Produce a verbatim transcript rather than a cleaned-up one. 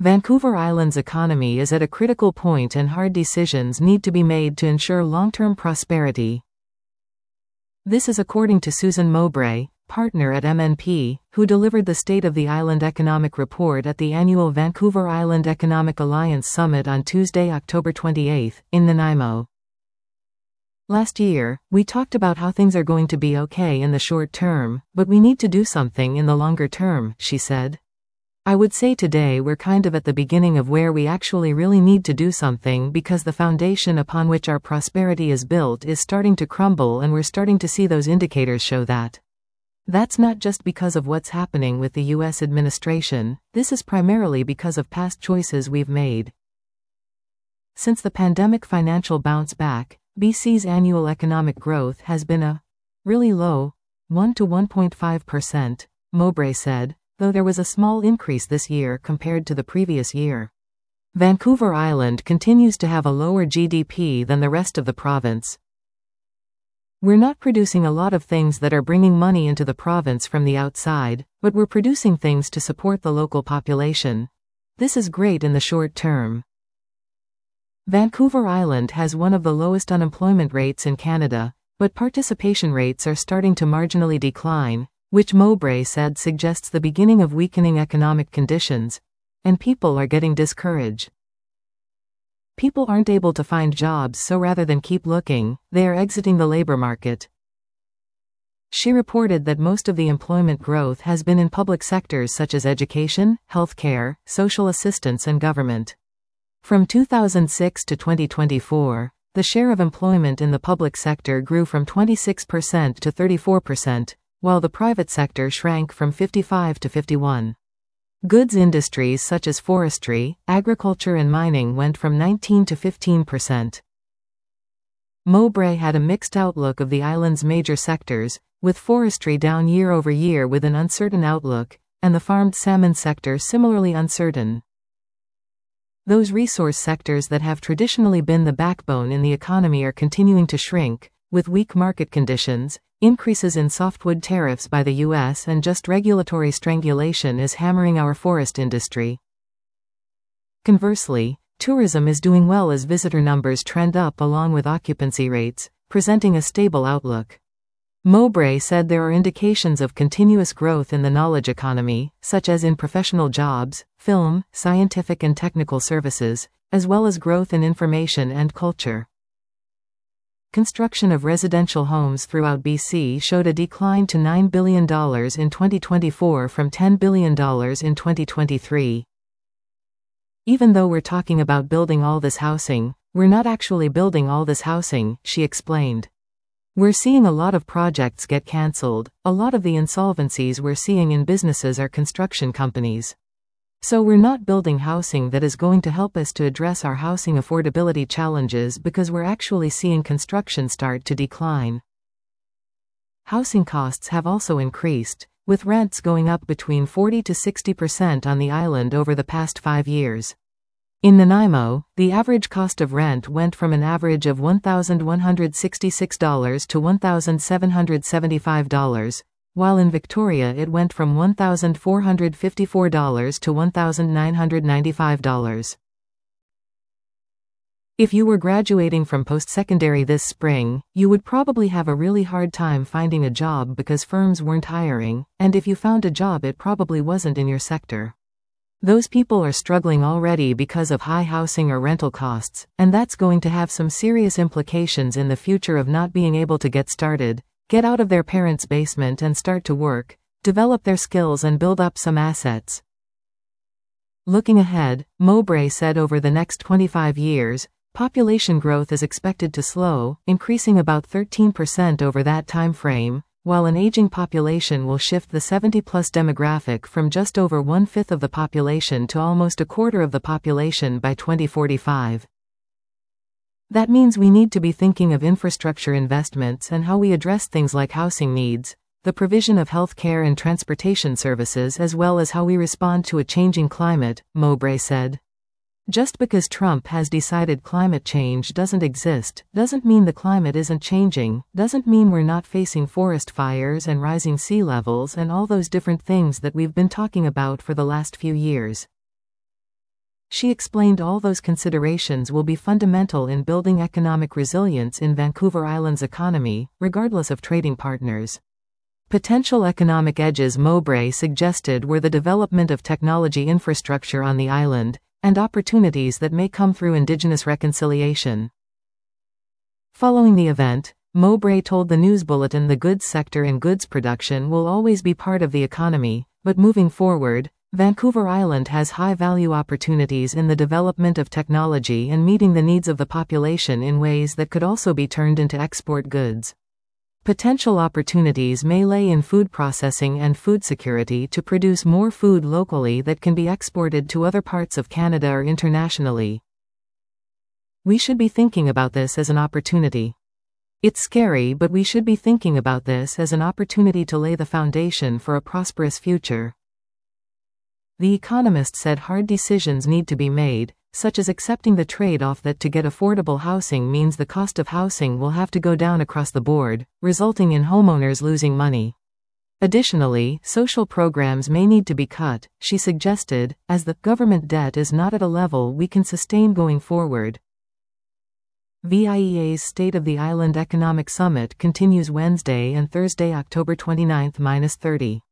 Vancouver Island's economy is at a critical point and hard decisions need to be made to ensure long-term prosperity. This is according to Susan Mowbray, partner at M N P, who delivered the State of the Island Economic Report at the annual Vancouver Island Economic Alliance Summit on Tuesday, October twenty-eighth, in Nanaimo. Last year, we talked about how things are going to be okay in the short term, but we need to do something in the longer term, she said. I would say today we're kind of at the beginning of where we actually really need to do something because the foundation upon which our prosperity is built is starting to crumble and we're starting to see those indicators show that. That's not just because of what's happening with the U S administration, this is primarily because of past choices we've made. Since the pandemic financial bounce back, B C's annual economic growth has been a really low one to one point five percent, Mowbray said, though there was a small increase this year compared to the previous year. Vancouver Island continues to have a lower G D P than the rest of the province. We're not producing a lot of things that are bringing money into the province from the outside, but we're producing things to support the local population. This is great in the short term. Vancouver Island has one of the lowest unemployment rates in Canada, but participation rates are starting to marginally decline, which Mowbray said suggests the beginning of weakening economic conditions, and people are getting discouraged. People aren't able to find jobs, so rather than keep looking, they are exiting the labor market. She reported that most of the employment growth has been in public sectors such as education, healthcare, social assistance and government. From two thousand six to twenty twenty-four, the share of employment in the public sector grew from twenty-six percent to thirty-four percent, while the private sector shrank from fifty-five to fifty-one. Goods industries such as forestry, agriculture and mining went from nineteen to fifteen percent. Mowbray had a mixed outlook of the island's major sectors, with forestry down year over year with an uncertain outlook, and the farmed salmon sector similarly uncertain. Those resource sectors that have traditionally been the backbone in the economy are continuing to shrink, with weak market conditions, increases in softwood tariffs by the U S and just regulatory strangulation is hammering our forest industry. Conversely, tourism is doing well as visitor numbers trend up along with occupancy rates, presenting a stable outlook. Mowbray said there are indications of continuous growth in the knowledge economy, such as in professional jobs, film, scientific and technical services, as well as growth in information and culture. Construction of residential homes throughout B C showed a decline to nine billion dollars in twenty twenty-four from ten billion dollars in twenty twenty-three. Even though we're talking about building all this housing, we're not actually building all this housing, she explained. We're seeing a lot of projects get cancelled. A lot of the insolvencies we're seeing in businesses are construction companies. So we're not building housing that is going to help us to address our housing affordability challenges because we're actually seeing construction start to decline. Housing costs have also increased, with rents going up between forty to sixty percent on the island over the past five years. In Nanaimo, the average cost of rent went from an average of one thousand one hundred sixty-six dollars to one thousand seven hundred seventy-five dollars, while in Victoria it went from one thousand four hundred fifty-four dollars to one thousand nine hundred ninety-five dollars. If you were graduating from post-secondary this spring, you would probably have a really hard time finding a job because firms weren't hiring, and if you found a job it probably wasn't in your sector. Those people are struggling already because of high housing or rental costs, and that's going to have some serious implications in the future of not being able to get started, get out of their parents' basement and start to work, develop their skills and build up some assets. Looking ahead, Mowbray said over the next twenty-five years, population growth is expected to slow, increasing about thirteen percent over that time frame, while an aging population will shift the seventy-plus demographic from just over one-fifth of the population to almost a quarter of the population by twenty forty-five. That means we need to be thinking of infrastructure investments and how we address things like housing needs, the provision of health care and transportation services as well as how we respond to a changing climate, Mowbray said. Just because Trump has decided climate change doesn't exist, doesn't mean the climate isn't changing, doesn't mean we're not facing forest fires and rising sea levels and all those different things that we've been talking about for the last few years. She explained all those considerations will be fundamental in building economic resilience in Vancouver Island's economy, regardless of trading partners. Potential economic edges Mowbray suggested were the development of technology infrastructure on the island, and opportunities that may come through Indigenous reconciliation. Following the event, Mowbray told the news bulletin the goods sector and goods production will always be part of the economy, but moving forward, Vancouver Island has high-value opportunities in the development of technology and meeting the needs of the population in ways that could also be turned into export goods. Potential opportunities may lay in food processing and food security to produce more food locally that can be exported to other parts of Canada or internationally. We should be thinking about this as an opportunity. It's scary, but we should be thinking about this as an opportunity to lay the foundation for a prosperous future. The Economist said hard decisions need to be made, such as accepting the trade-off that to get affordable housing means the cost of housing will have to go down across the board, resulting in homeowners losing money. Additionally, social programs may need to be cut, she suggested, as the government debt is not at a level we can sustain going forward. V I E A's State of the Island Economic Summit continues Wednesday and Thursday, October twenty-ninth to thirtieth.